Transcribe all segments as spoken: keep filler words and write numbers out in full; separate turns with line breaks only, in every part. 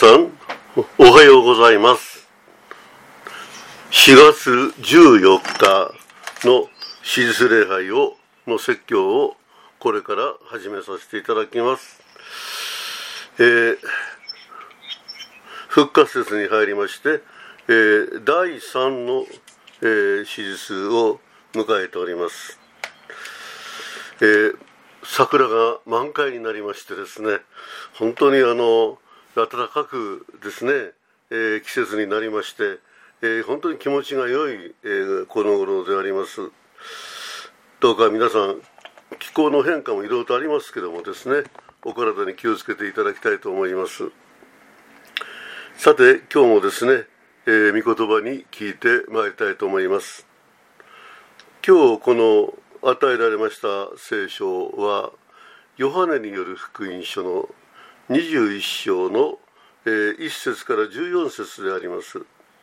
さんおはようございます。しがつじゅうよっかの史実礼拝をの説教をこれから始めさせていただきます。えー、復活節に入りまして、えー、だいさんの、えー、史実を迎えております。えー、桜が満開になりましてですね、本当にあの暖かくですね、えー、季節になりまして、えー、本当に気持ちが良い、えー、この頃であります。どうか皆さん、気候の変化もいろいろとありますけどもですね、お体に気をつけていただきたいと思います。さて、今日もですね、えー、御言葉に聞いてまいりたいと思います。今日この与えられました聖書は、ヨハネによる福音書のにじゅういっ章のいっ節からじゅうよん節であります。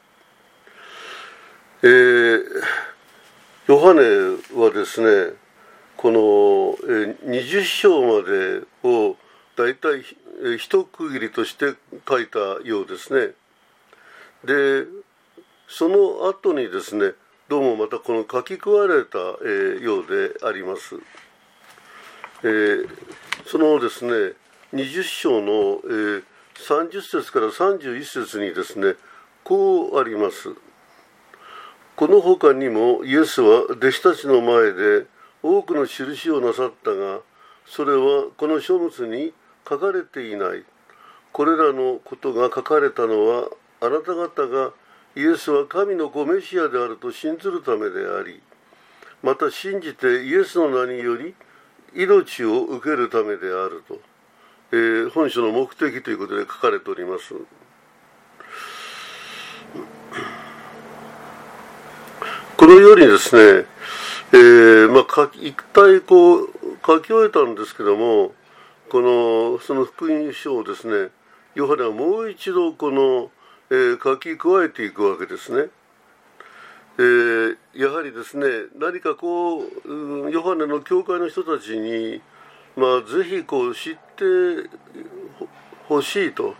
えー、ヨハネはですね、このにじゅう章までをだいたい一区切りとして書いたようですね。で、その後にですね、どうもまたこの書き加えられたようであります。えー、そのですね、にじゅう章のさんじゅっ節からさんじゅういっ節にですね、こうあります。この他にもイエスは弟子たちの前で多くの印をなさったが、それはこの書物に書かれていない。これらのことが書かれたのは、あなた方がイエスは神の子メシアであると信ずるためであり、また信じてイエスの名により命を受けるためであると、えー、本書の目的ということで書かれております。このようにですね、えー、まあ一体こう書き終えたんですけども、このその福音書をですね、ヨハネはもう一度この、えー、書き加えていくわけですね。えー、やはりですね、何かこうヨハネの教会の人たちに、まあ、ぜひこう知ってほしいと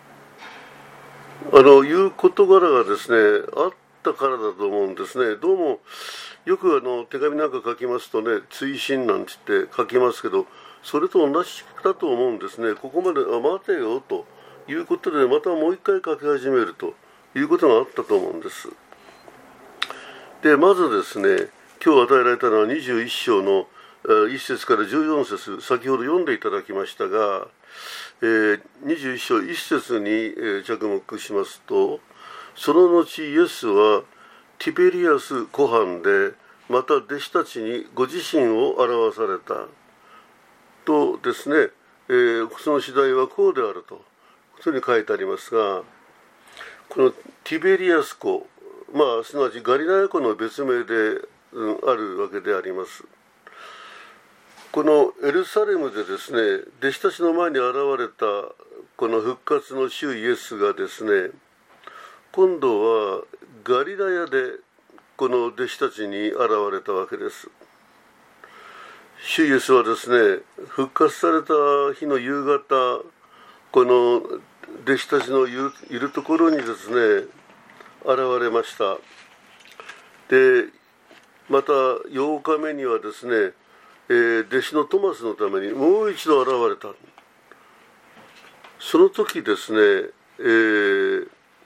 あのいう事柄がですねあったからだと思うんですね。どうもよくあの手紙なんか書きますとね、追伸なんて言って書きますけど、それと同じだと思うんですね。ここまであ待てよということで、またもう一回書き始めるということがあったと思うんです。で、まずですね、今日与えられたのはにじゅういっ章のいっ節からじゅうよん節、先ほど読んでいただきましたが、えー、にじゅういっ章いっ節に、えー、着目しますと、その後イエスはティベリアス湖畔でまた弟子たちにご自身を表されたとですね、えー、その次第はこうであるとそれに書いてありますが、このティベリアス湖、まあすなわちガリラヤ湖の別名で、うん、あるわけであります。このエルサレムでですね、弟子たちの前に現れたこの復活の主イエスがですね、今度はガリラヤでこの弟子たちに現れたわけです。主イエスはですね、復活された日の夕方、この弟子たちのいる、いるところにですね、現れました。で、またようかめにはですね、えー、弟子のトマスのためにもう一度現れた。その時ですね、えー、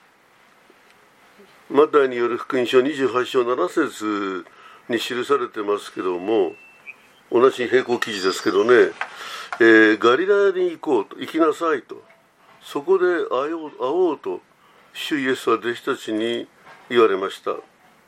マタイによる福音書にじゅうはち章なな節に記されてますけども、同じ並行記事ですけどね、えー、ガリラヤに行こうと、行きなさいと、そこで会おう、会おうと主イエスは弟子たちに言われました。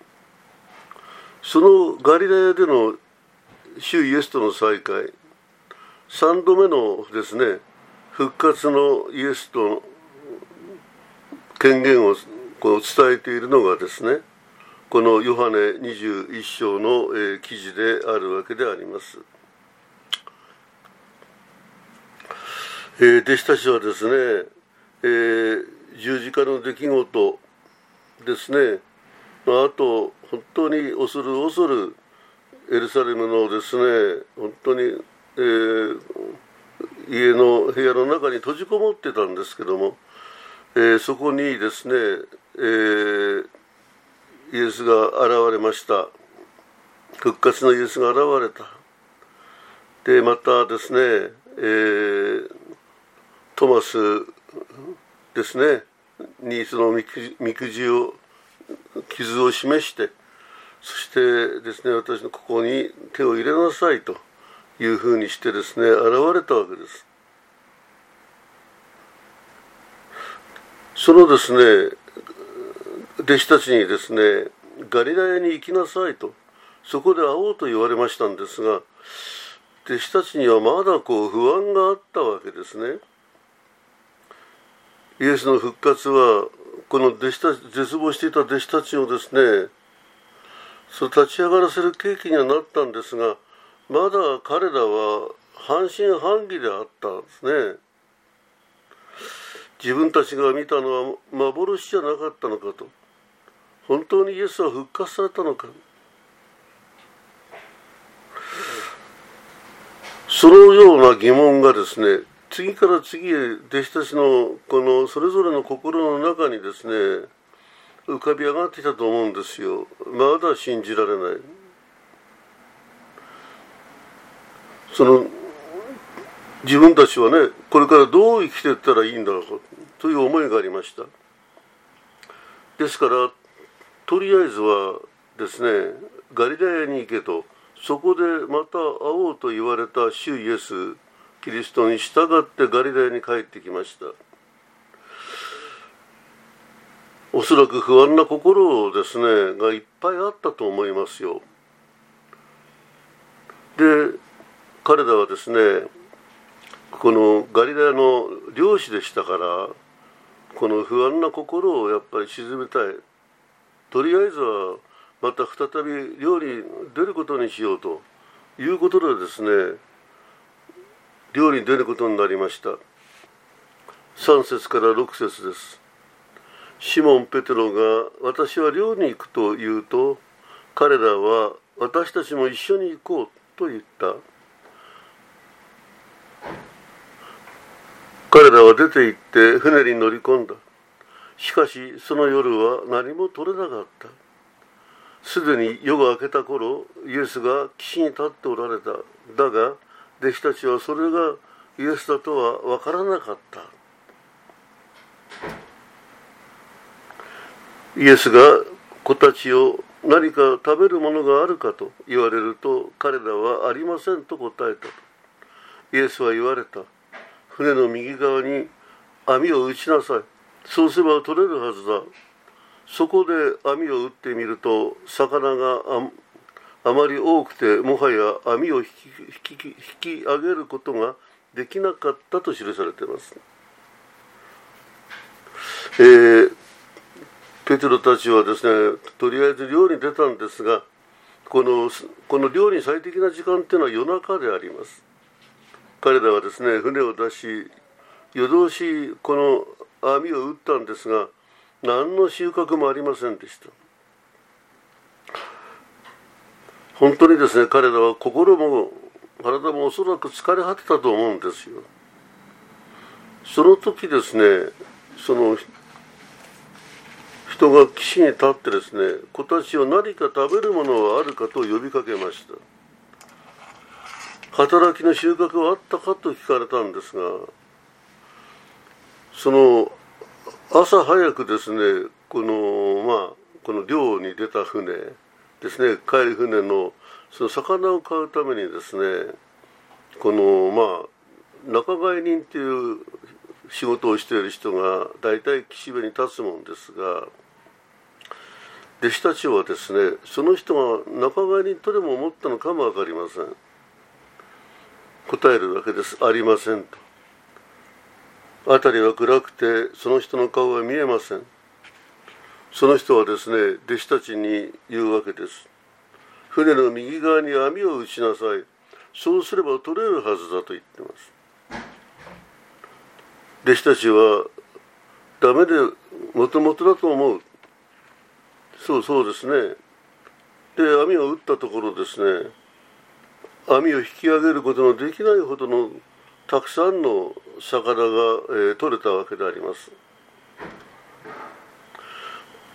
そのガリラヤでの主イエスとの再会、さんどめのですね、復活のイエスとの権限をこう伝えているのがですね、このヨハネにじゅういっ章の、えー、記事であるわけであります。えー、弟子たちはですね、えー、十字架の出来事ですね、あと本当に恐る恐るエルサレムのですね、本当に、えー、家の部屋の中に閉じこもってたんですけども、 えー、そこにですね、えー、イエスが現れました。復活のイエスが現れた。でまたですね、えー、トマスですねにその御くじを傷を示して、そしてですね、私のここに手を入れなさいというふうにしてですね、現れたわけです。そのですね、弟子たちにですね、ガリラヤに行きなさいと、そこで会おうと言われましたんですが、弟子たちにはまだこう不安があったわけですね。イエスの復活はこの弟子たち、絶望していた弟子たちをですね、その立ち上がらせる契機にはなったんですが、まだ彼らは半信半疑であったんですね。自分たちが見たのは幻じゃなかったのかと、本当にイエスは復活されたのか、そのような疑問がですね、次から次へ弟子たちのこのそれぞれの心の中にですね、浮かび上がってきたと思うんですよ。まだ信じられない。その自分たちはね、これからどう生きていったらいいんだろうかという思いがありました。ですからとりあえずはですね、ガリラヤに行けと、そこでまた会おうと言われた主イエスキリストに従ってガリラヤに帰ってきました。おそらく不安な心ですねがいっぱいあったと思いますよ。で彼らはですね、このガリラヤの漁師でしたから、この不安な心をやっぱり鎮めたい、とりあえずはまた再び漁に出ることにしようということでですね、漁に出ることになりました。さん節からろく節です。シモン・ペテロが私は漁に行くと言うと、彼らは私たちも一緒に行こうと言った。彼らは出て行って船に乗り込んだ。しかしその夜は何も取れなかった。すでに夜が明けた頃、イエスが岸に立っておられた。だが弟子たちはそれがイエスだとは分からなかった。イエスが子たちを何か食べるものがあるかと言われると、彼らはありませんと答えた。イエスは言われた。船の右側に網を打ちなさい。そうすれば取れるはずだ。そこで網を打ってみると、魚が あ, あまり多くて、もはや網を引き, 引き, 引き上げることができなかったと記されています。えー、ペテロたちはですね、とりあえず漁に出たんですが、このこの漁に最適な時間というのは夜中であります。彼らはですね、船を出し、夜通しこの網を打ったんですが、何の収穫もありませんでした。本当にですね、彼らは心も体もおそらく疲れ果てたと思うんですよ。その時ですね、その人が岸に立ってですね、子たちを何か食べるものはあるかと呼びかけました。働きの収穫はあったかと聞かれたんですが、その朝早くですね、このまあこの漁に出た船ですね、帰る船のその魚を買うためにですね、このまあ仲買人っていう仕事をしている人が大体岸辺に立つもんですが、弟子たちはですね、その人が仲買人とでも思ったのかもわかりません。答えるわけです。ありませんと。辺りは暗くてその人の顔は見えません。その人はですね、弟子たちに言うわけです。船の右側に網を打ちなさい。そうすれば取れるはずだと言っています。弟子たちはダメでもともとだと思う。そうそうですね。で網を打ったところですね、網を引き上げることのできないほどのたくさんの魚が、えー、取れたわけであります。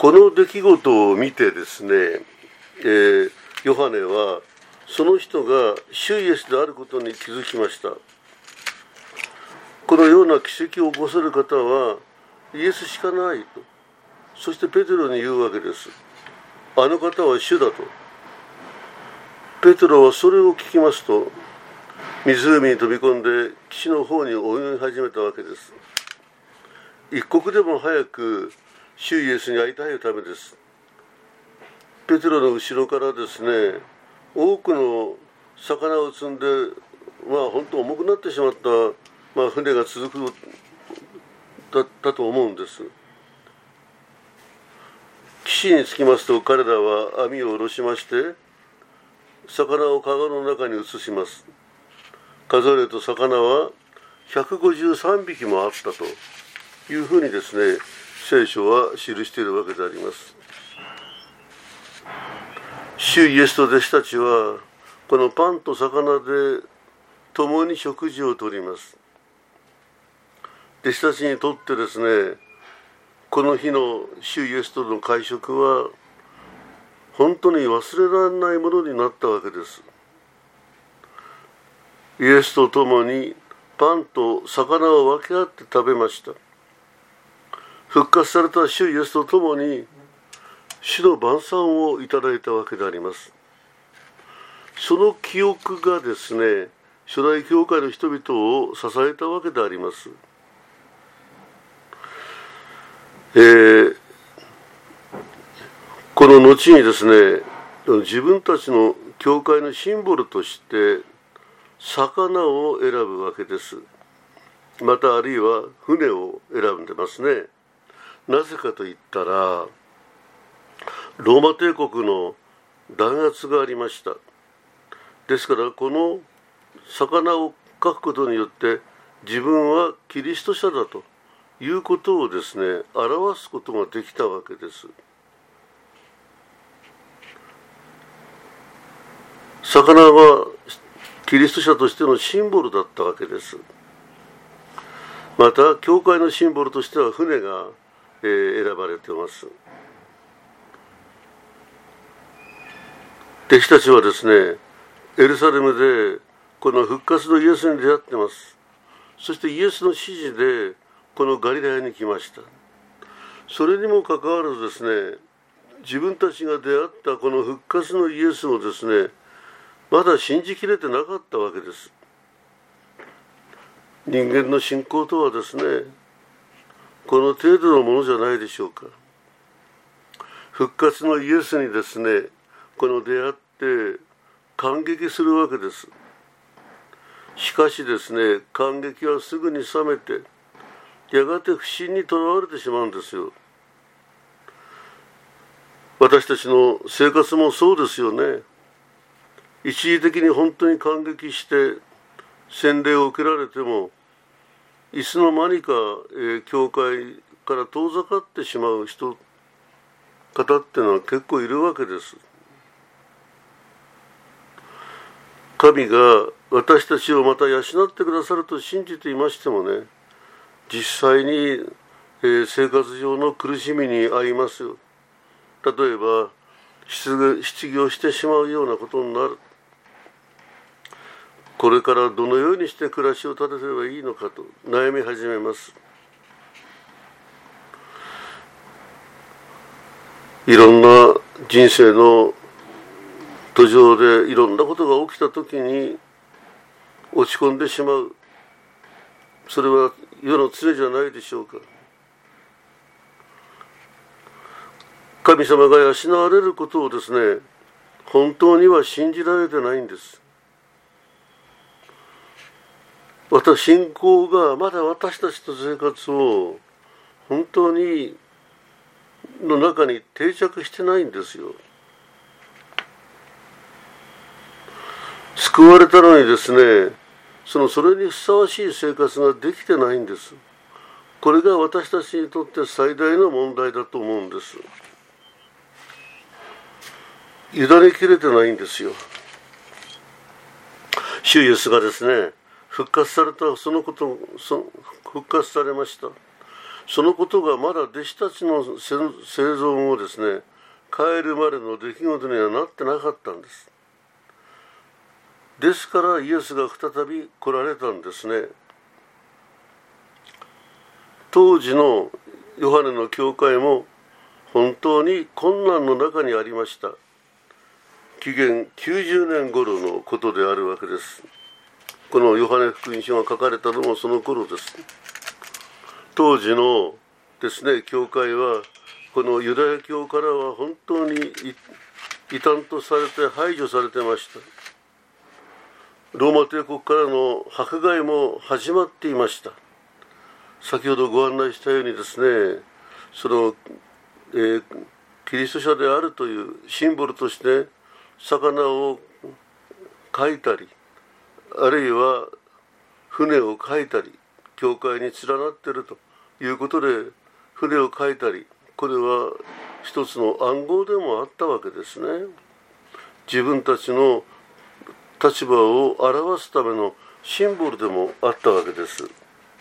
この出来事を見てですね、えー、ヨハネはその人が主イエスであることに気づきました。このような奇跡を起こせる方はイエスしかないと。そしてペテロに言うわけです。あの方は主だと。ペテロはそれを聞きますと、湖に飛び込んで岸の方に泳ぎ始めたわけです。一刻でも早く主イエスに会いたいためです。ペテロの後ろからですね、多くの魚を積んで、まあ本当重くなってしまった、まあ、船が続くだだと思うんです。岸に着きますと、彼らは網を下ろしまして魚をカゴの中に移します。数えると魚はひゃくごじゅうさんびきもあったというふうにですね、聖書は記しているわけであります。主イエスと弟子たちはこのパンと魚で共に食事をとります。弟子たちにとってですね、この日の主イエスとの会食は本当に忘れられないものになったわけです。イエスと共にパンと魚を分け合って食べました。復活された主イエスと共に主の晩餐をいただいたわけであります。その記憶がですね、初代教会の人々を支えたわけであります。えー、この後にですね、自分たちの教会のシンボルとして魚を選ぶわけです。またあるいは船を選んでますね。なぜかといったら、ローマ帝国の弾圧がありました。ですからこの魚を描くことによって自分はキリスト者だということをですね、表すことができたわけです。魚はキリスト者としてのシンボルだったわけです。また教会のシンボルとしては船が、えー、選ばれています。弟子たちはですね、エルサレムでこの復活のイエスに出会っています。そしてイエスの指示でこのガリラヤに来ました。それにもかかわらずですね、自分たちが出会ったこの復活のイエスをですね、まだ信じきれてなかったわけです。人間の信仰とはですね、この程度のものじゃないでしょうか。復活のイエスにですね、この出会って感激するわけです。しかしですね、感激はすぐに冷めて、やがて不信にとらわれてしまうんですよ。私たちの生活もそうですよね。一時的に本当に感激して洗礼を受けられても、いつの間にか、えー、教会から遠ざかってしまう人方っていうのは結構いるわけです。神が私たちをまた養ってくださると信じていましてもね、実際に、えー、生活上の苦しみに遭いますよ。例えば失失業してしまうようなことになる。これからどのようにして暮らしを立てればいいのかと悩み始めます。いろんな人生の途上でいろんなことが起きたときに落ち込んでしまう。それは世の常じゃないでしょうか。神様が養われることをですね、本当には信じられてないんです。私、信仰がまだ私たちの生活を本当にの中に定着してないんですよ。救われたのにですね、そのそれにふさわしい生活ができてないんです。これが私たちにとって最大の問題だと思うんです。委ねきれてないんですよ。主イエスがですね、復活されたそのことそ復活されました。 そのことがまだ弟子たちの生存をですね、帰るまでの出来事にはなってなかったんです。ですからイエスが再び来られたんですね。当時のヨハネの教会も本当に困難の中にありました。紀元きゅうじゅうねん頃のことであるわけです。このヨハネ福音書が書かれたのもその頃です。当時のですね、教会はこのユダヤ教からは本当に異端とされて排除されてました。ローマ帝国からの迫害も始まっていました。先ほどご案内したようにですね、その、えー、キリスト者であるというシンボルとして魚を描いたり、あるいは船を描いたり、教会に連なっているということで船を描いたり、これは一つの暗号でもあったわけですね。自分たちの立場を表すためのシンボルでもあったわけです。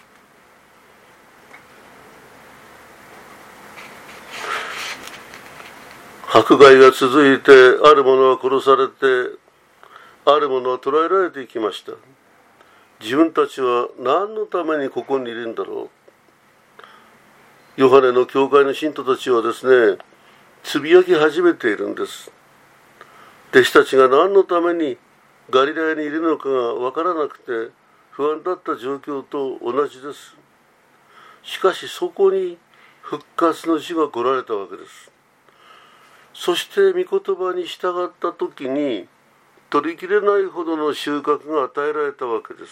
迫害が続いて、ある者は殺されて、ある者は捕らえられていきました。自分たちは何のためにここにいるんだろう。ヨハネの教会の信徒たちはですね、つぶやき始めているんです。弟子たちが何のためにガリラヤにいるのかが分からなくて不安だった状況と同じです。しかしそこに復活の主が来られたわけです。そして御言葉に従った時に取りきれないほどの収穫が与えられたわけです。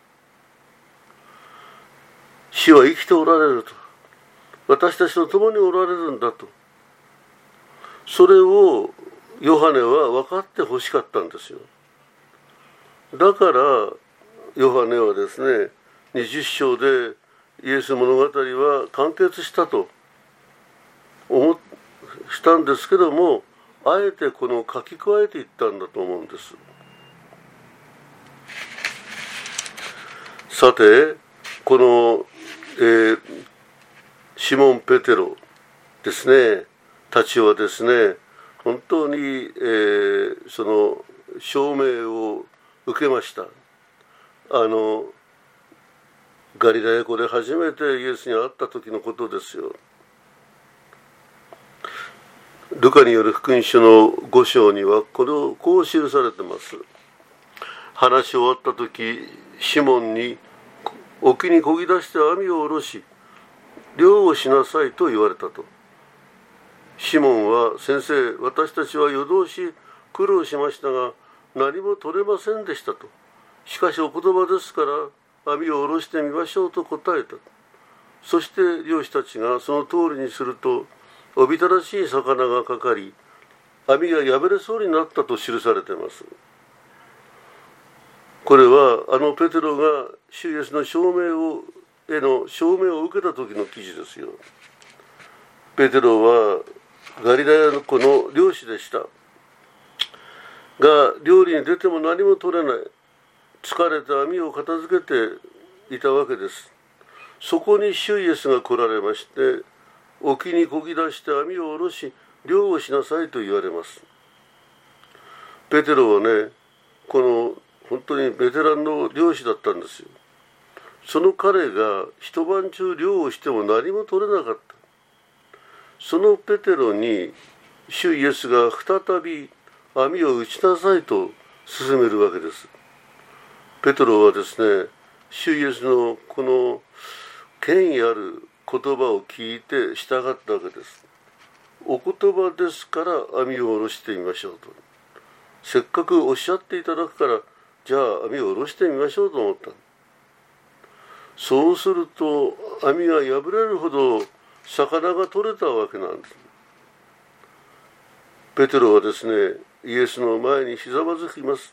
主は生きておられると、私たちと共におられるんだと、それをヨハネは分かってほしかったんですよ。だからヨハネはですね、にじゅっ章でイエス物語は完結したと思したんですけども、あえてこの書き加えていったんだと思うんです。さて、この、えー、シモン・ペテロですね、たちはですね、本当に、えー、その証明を受けました。あのガリラヤ湖で初めてイエスに会った時のことですよ。ルカによる福音書のご章にはこれをこう記されてます。話し終わった時、シモンに沖に漕ぎ出して網を下ろし漁をしなさいと言われたと。シモンは、先生、私たちは夜通し苦労しましたが何も取れませんでしたと。しかしお言葉ですから網を下ろしてみましょうと答えた。そして漁師たちがその通りにすると、おびただしい魚がかかり、網が破れそうになったと記されています。これはあのペテロが主イエスの証明をへの証明を受けた時の記事ですよ。ペテロはガリラヤ湖の漁師でしたが、漁に出ても何も取れない、疲れて網を片付けていたわけです。そこに主イエスが来られまして、沖に漕ぎ出して網を下ろし漁をしなさいと言われます。ペテロはね、この本当にベテランの漁師だったんですよ。その彼が一晩中漁をしても何も取れなかった。そのペテロに主イエスが再び網を打ちなさいと勧めるわけです。ペテロはですね、主イエスのこの権威ある言葉を聞いて従ったわけです。お言葉ですから網を下ろしてみましょうと。せっかくおっしゃっていただくから、じゃあ網を下ろしてみましょうと思った。そうすると網が破れるほど魚が取れたわけなんです。ペテロはですね、イエスの前にひざまずきます。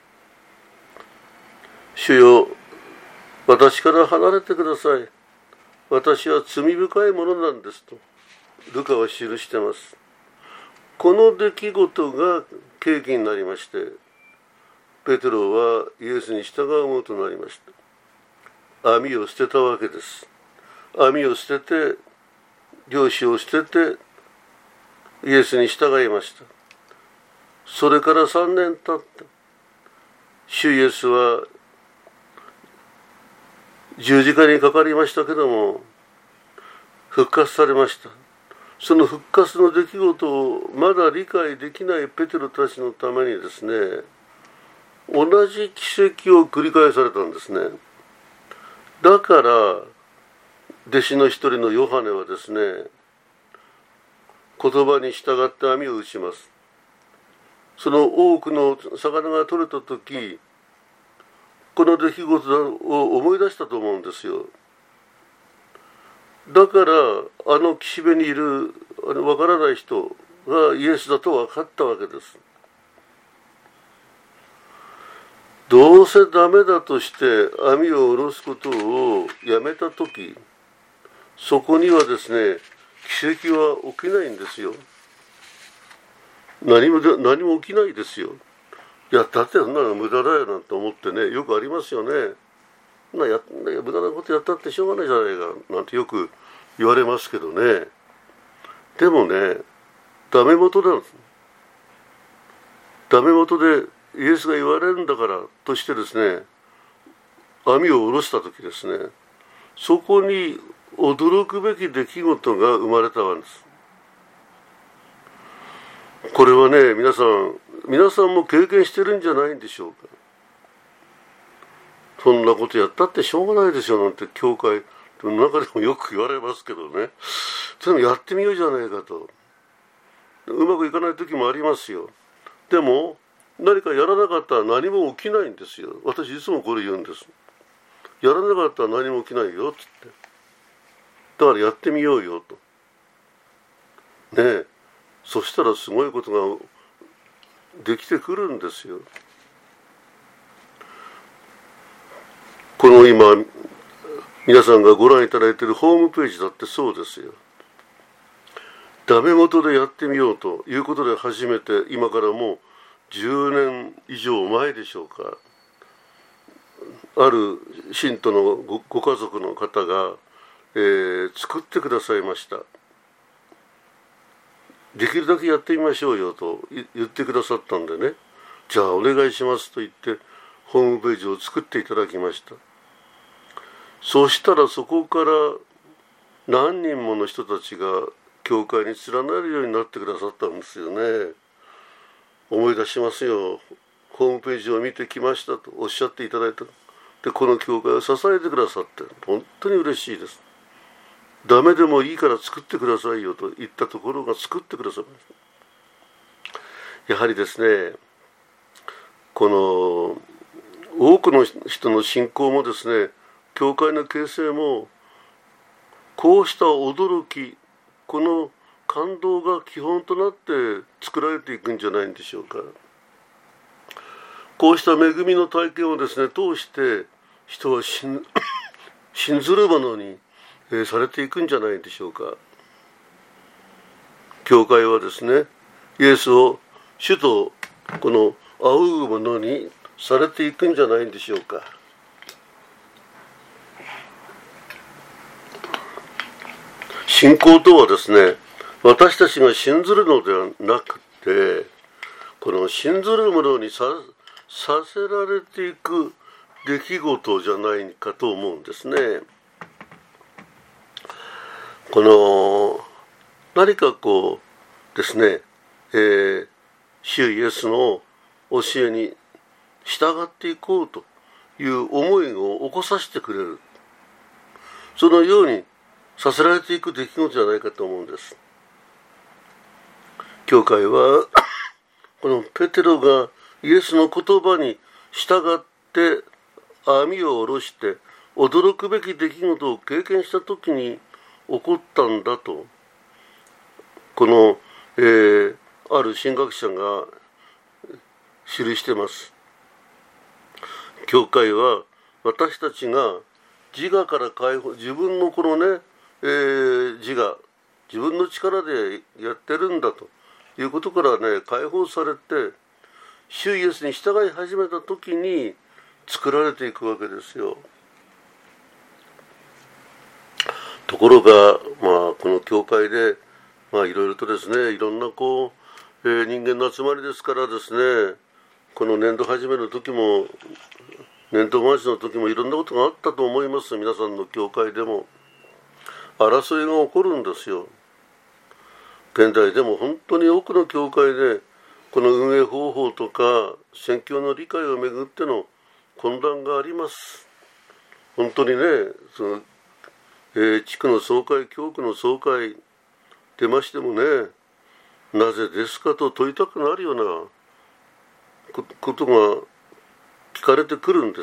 主よ、私から離れてください。私は罪深いものなんですとルカは記してます。この出来事が契機になりまして、ペテロはイエスに従うものとなりました。網を捨てたわけです。 網を捨てて、漁師を捨ててイエスに従いました。それからさんねん経った。主イエスは十字架にかかりましたけども、復活されました。その復活の出来事をまだ理解できないペテロたちのためにですね、同じ奇跡を繰り返されたんですね。だから弟子の一人のヨハネはですね、言葉に従って網を打ちます。その多くの魚が取れた時、この出来事を思い出したと思うんですよ。だからあの岸辺にいるあの分からない人がイエスだと分かったわけです。どうせダメだとして網を下ろすことをやめた時、そこにはですね、奇跡は起きないんですよ。何も何も起きないですよ。いや、だってそんなの無駄だよなんて思ってね、よくありますよね。なや無駄なことやったってしょうがないじゃないかなんてよく言われますけどね。でもね、ダメ元なんです。ダメ元でイエスが言われるんだからとしてですね、網を下ろした時ですね、そこに驚くべき出来事が生まれたわけです。これはね、皆さん皆さんも経験してるんじゃないんでしょうか。そんなことやったってしょうがないですよなんて教会の中でもよく言われますけどね。それもやってみようじゃないかと。うまくいかない時もありますよ。でも何かやらなかったら何も起きないんですよ。私いつもこれ言うんです。やらなかったら何も起きないよっつって。だからやってみようよと。ねえ。そしたらすごいことができてくるんですよ。この今皆さんがご覧いただいているホームページだってそうですよ。ダメ元でやってみようということで初めて、今からもうじゅうねん以上前でしょうか、ある信徒の ご, ご家族の方が、えー、作ってくださいました。できるだけやってみましょうよと言ってくださったんでね、じゃあお願いしますと言ってホームページを作っていただきました。そうしたらそこから何人もの人たちが教会に連なるようになってくださったんですよね。思い出しますよ。ホームページを見てきましたとおっしゃっていただいた。でこの教会を支えてくださって本当に嬉しいです。ダメでもいいから作ってくださいよと言ったところが作ってくださいました。やはりですね、この多くの人の信仰もですね、教会の形成もこうした驚き、この感動が基本となって作られていくんじゃないんでしょうか。こうした恵みの体験をですね通して人は信ずるものにえー、されていくんじゃないでしょうか。教会はですね、イエスを主とこの仰ぐものにされていくんじゃないんでしょうか。信仰とはですね、私たちが信ずるのではなくて、この信ずるものに さ, させられていく出来事じゃないかと思うんですね。この何かこうですね、えー、主イエスの教えに従っていこうという思いを起こさせてくれる、そのようにさせられていく出来事じゃないかと思うんです。教会はこのペテロがイエスの言葉に従って網を下ろして驚くべき出来事を経験したときに起こったんだと、この、えー、ある神学者が記してます。教会は私たちが自我から解放、自分のこのね、えー、自我、自分の力でやってるんだということからね解放されて、主イエスに従い始めた時に作られていくわけですよ。 ところが、まあ、この教会で、まあ、いろいろとですね、いろんなこう、えー、人間の集まりですからですね、この年度始めの時も、年度末の時もいろんなことがあったと思います。皆さんの教会でも。争いが起こるんですよ。現在でも本当に多くの教会で、この運営方法とか、宣教の理解をめぐっての混乱があります。本当にね、そのえー、地区の総会、教区の総会出ましてもね、なぜですかと問いたくなるようなことが聞かれてくるんです。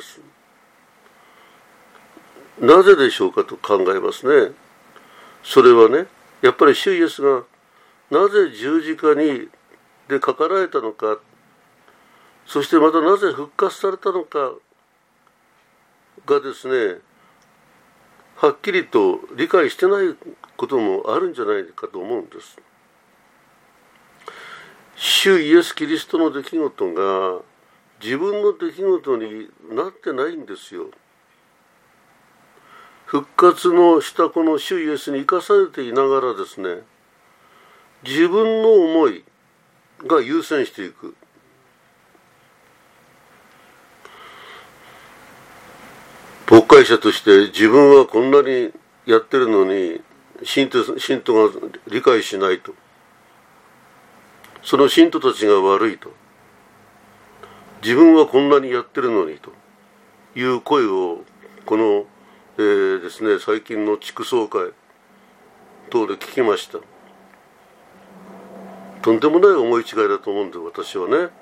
なぜでしょうかと考えますね。それはね、やっぱり主イエスがなぜ十字架にでかかられたのか、そしてまたなぜ復活されたのかがですね、はっきりと理解してないこともあるんじゃないかと思うんです。主イエス・キリストの出来事が自分の出来事になってないんですよ。復活のしたこの主イエスに生かされていながらですね、自分の思いが優先していく。牧会者として自分はこんなにやってるのに信徒、信徒が理解しないと、その信徒たちが悪いと、自分はこんなにやってるのにという声をこの、えー、ですね、最近の地区総会等で聞きました。とんでもない思い違いだと思うんで、私はね、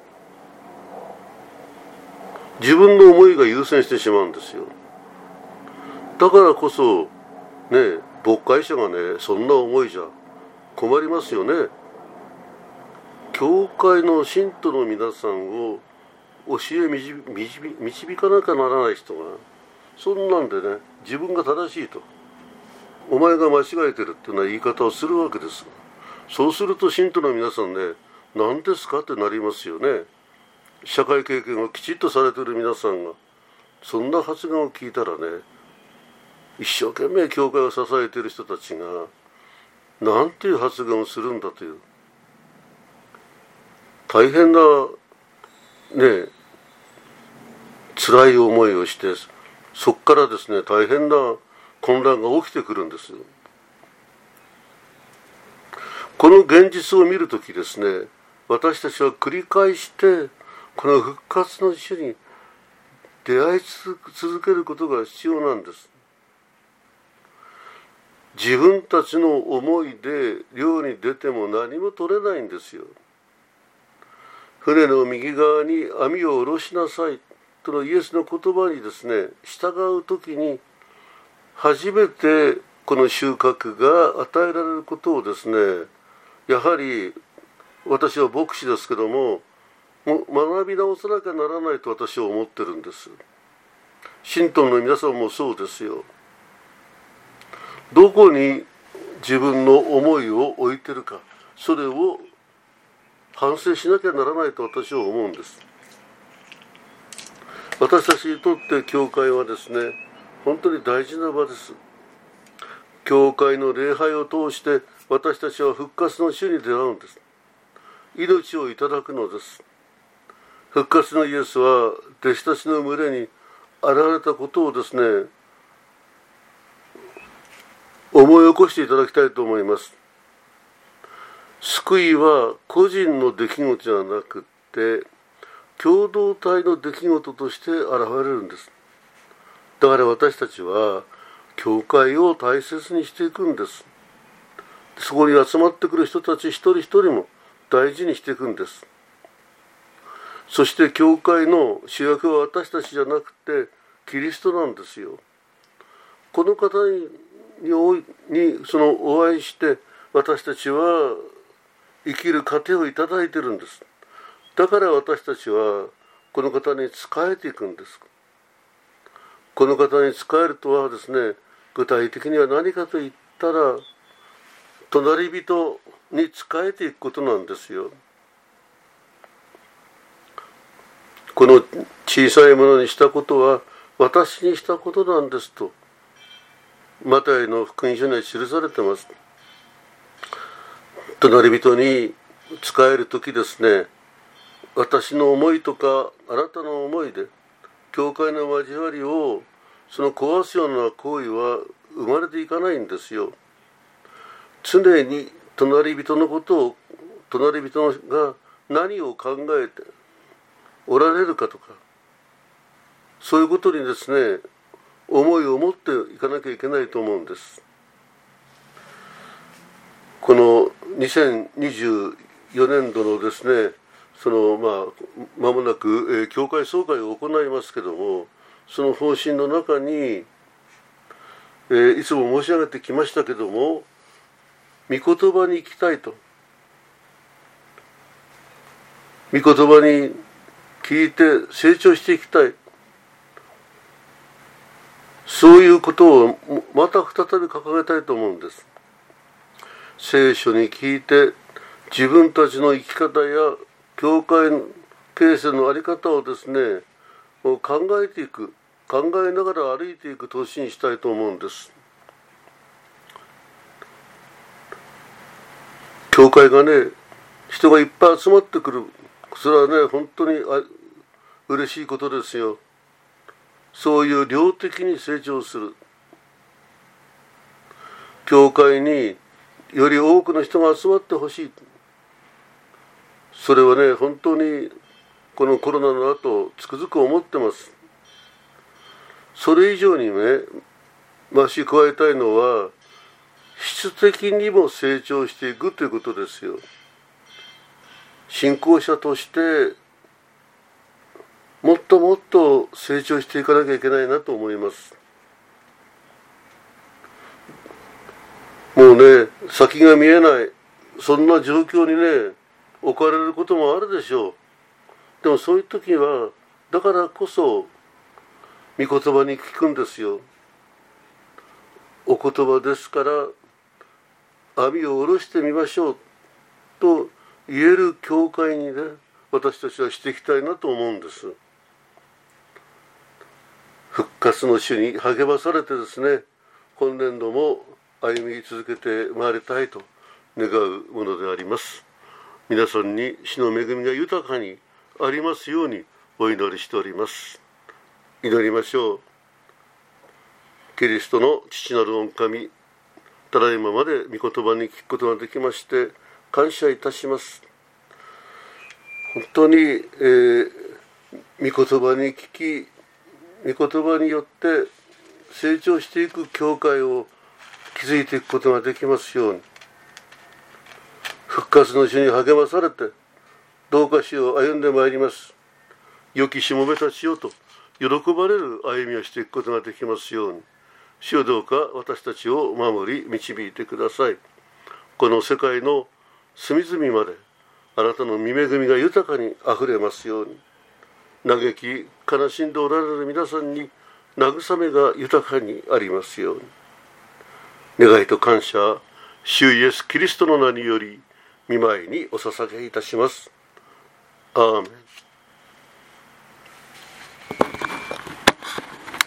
自分の思いが優先してしまうんですよ。だからこそね、牧会者がね、そんな思いじゃ困りますよね。教会の信徒の皆さんを教え導導かなきゃならない人が、そんなんでね、自分が正しいと、お前が間違えてるっていうような言い方をするわけです。そうすると信徒の皆さんね、何ですかってなりますよね。社会経験をきちっとされている皆さんがそんな発言を聞いたらね、一生懸命教会を支えている人たちがなんていう発言をするんだという、大変なね、辛い思いをして、そこからですね、大変な混乱が起きてくるんですよ。この現実を見るときですね、私たちは繰り返してこの復活の主に出会い続けることが必要なんです。自分たちの思いで漁に出ても何も取れないんですよ。船の右側に網を下ろしなさいとのイエスの言葉にですね、従うときに初めてこの収穫が与えられることをですね、やはり私は牧師ですけども、も学び直さなきゃならないと私は思ってるんです。信徒の皆さんもそうですよ。どこに自分の思いを置いてるか、それを反省しなきゃならないと私は思うんです。私たちにとって教会はですね、本当に大事な場です。教会の礼拝を通して私たちは復活の主に出会うんです。命をいただくのです。復活のイエスは弟子たちの群れに現れたことをですね、思い起こしていただきたいと思います。救いは個人の出来事じゃなくって共同体の出来事として現れるんです。だから私たちは教会を大切にしていくんです。そこに集まってくる人たち一人一人も大事にしていくんです。そして教会の主役は私たちじゃなくてキリストなんですよ。この方ににそのお会いして私たちは生きる糧をいただいているんです。だから私たちはこの方に仕えていくんです。この方に仕えるとはですね、具体的には何かと言ったら隣人に仕えていくことなんですよ。この小さいものにしたことは私にしたことなんですとマタイの福音書には記されています。隣人に仕える時ですね、私の思いとかあなたの思いで教会の交わりをその壊すような行為は生まれていかないんですよ。常に隣人のことを、隣人が何を考えておられるかとか、そういうことにですね、思いを持っていかなきゃいけないと思うんです。このにせんにじゅうよねんどのですね、そのまあ間もなく、えー、教会総会を行いますけども、その方針の中に、えー、いつも申し上げてきましたけども、御言葉に行きたいと、御言葉に聞いて成長していきたい、そういうことをまた再び掲げたいと思うんです。聖書に聞いて自分たちの生き方や教会形成の在り方をですね、考えていく、考えながら歩いていく年にしたいと思うんです。教会がね、人がいっぱい集まってくる、それはね、本当に嬉しいことですよ。そういう量的に成長する教会により多くの人が集まってほしい。それはね、本当にこのコロナの後つくづく思ってます。それ以上にね、増し加えたいのは質的にも成長していくということですよ。信仰者としてもっともっと成長していかなきゃいけないなと思います。もうね、先が見えない、そんな状況にね、置かれることもあるでしょう。でもそういう時は、だからこそ、御言葉に聞くんですよ。お言葉ですから、網を下ろしてみましょうと言える教会にね、私たちはしていきたいなと思うんです。復活の主に励まされてですね、今年度も歩み続けてまいりたいと願うものであります。皆さんに主の恵みが豊かにありますようにお祈りしております。祈りましょう。キリストの父なる御神、ただいままで御言葉に聞くことができまして感謝いたします。本当に、えー、御言葉に聞き、御言葉によって成長していく教会を築いていくことができますように、復活の主に励まされてどうか主を歩んでまいります。良きしもべたちよと喜ばれる歩みをしていくことができますように、主よどうか私たちを守り導いてください。この世界の隅々まであなたの御恵みが豊かにあふれますように、嘆き悲しんでおられる皆さんに慰めが豊かにありますように、願いと感謝、主イエスキリストの名により御前にお捧げいたします。アーメン。